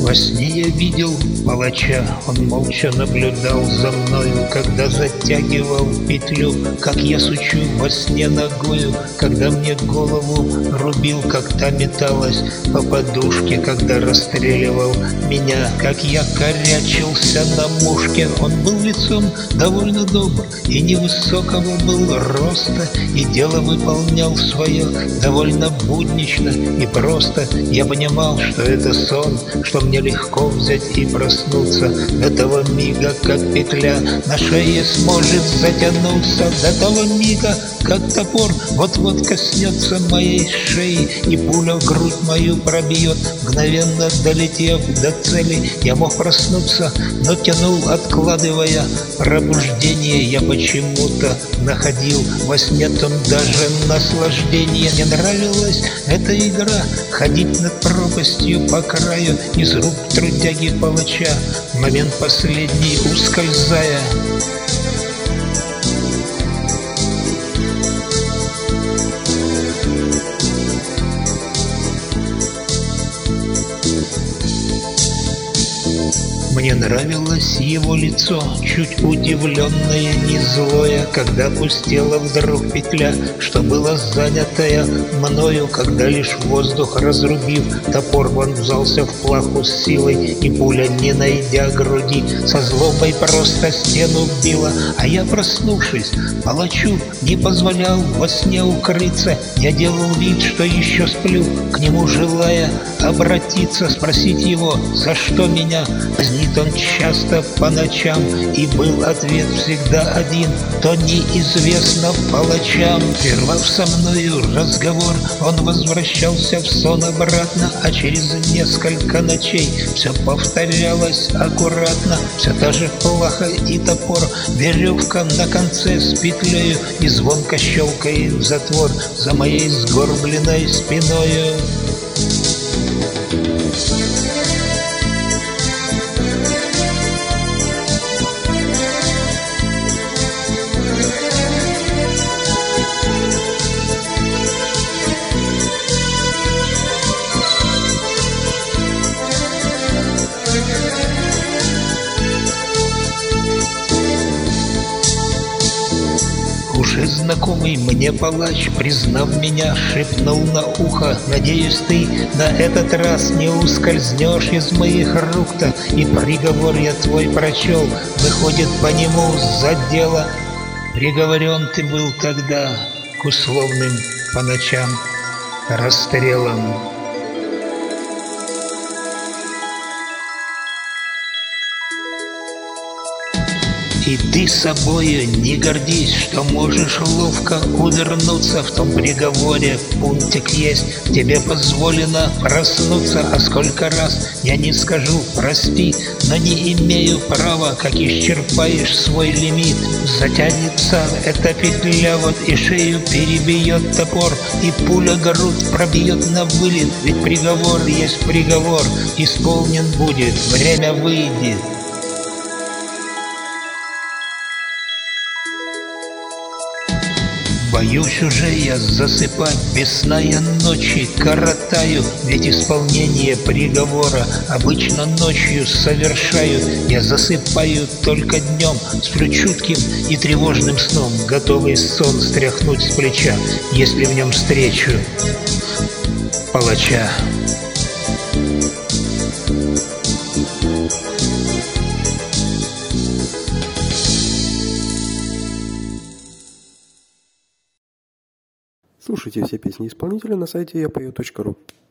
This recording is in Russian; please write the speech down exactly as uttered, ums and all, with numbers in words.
Во сне я видел палача, он молча наблюдал за мною, когда затягивал петлю, как я сучу во сне ногою, когда мне голову рубил, как та металась по подушке, когда расстреливал меня, как я корячился на мушке. Он был лицом довольно добр и невысокого был роста, и дело выполнял свое довольно буднично и просто. Я понимал, что это сон, что мне легко взять и проснуться до того мига, как петля на шее сможет затянуться, до того мига, как топор вот-вот коснется моей шеи, и пуля в грудь мою пробьет. Мгновенно долетев до цели, я мог проснуться, но тянул, откладывая пробуждение. Я почему-то находил во сне том даже наслаждение. Мне нравилась эта игра, ходить над пропастью по краю из рук трудяги-палача, в момент последний ускользая. Мне нравилось его лицо, чуть удивленное, не злое, когда пустела вдруг петля, что была занятая мною, когда лишь воздух разрубив, топор вонзался в плаху с силой, и пуля, не найдя груди, со злобой просто стену била. А я, проснувшись, палачу не позволял во сне укрыться. Я делал вид, что еще сплю, к нему желая обратиться, спросить его, за что меня казнит он часто по ночам, и был ответ всегда один: то неизвестно палачам. Прервав со мною разговор, он возвращался в сон обратно, а через несколько ночей все повторялось аккуратно. Все та же плаха и топор, веревка на конце с петлею, и звонко щелкает затвор за моей сгорбленной спиною. Уже знакомый мне палач, признав меня, шепнул на ухо: надеюсь, ты на этот раз не ускользнешь из моих рук-то. И приговор я твой прочел, выходит, по нему за дело приговорен ты был тогда к условным по ночам расстрелам. И ты собою не гордись, что можешь ловко увернуться. В том приговоре пунктик есть, тебе позволено проснуться. А сколько раз я не скажу прости, но не имею права, как исчерпаешь свой лимит. Затянется эта петля вот и шею перебьет топор, и пуля грудь пробьет на вылет. Ведь приговор есть приговор, исполнен будет, время выйдет. Боюсь уже я засыпать, без сна я ночи коротаю, ведь исполнение приговора обычно ночью совершаю. Я засыпаю только днем, сплю чутким и тревожным сном, готовый сон стряхнуть с плеча, если в нем встречу палача. Слушайте все песни исполнителя на сайте я пою точка ру.